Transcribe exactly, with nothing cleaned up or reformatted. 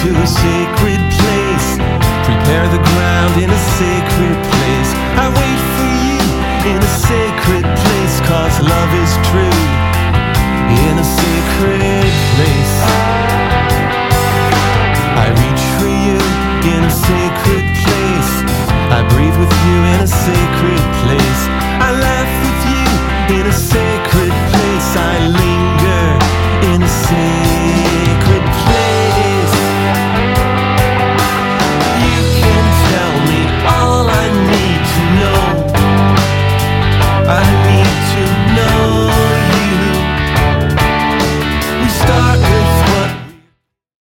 to a sacred place. Prepare the ground in a sacred place. I wait for you in a sacred place, 'cause love is true in a sacred place.